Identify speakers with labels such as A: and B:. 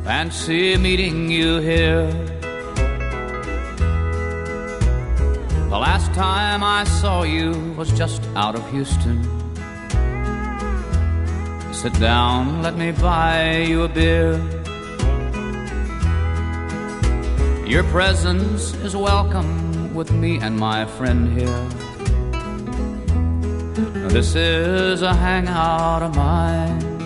A: fancy meeting you here. The last time I saw you was just out of Houston. Sit down, let me buy you a beer. Your presence is welcome with me and my friend here. This is a hangout of mine.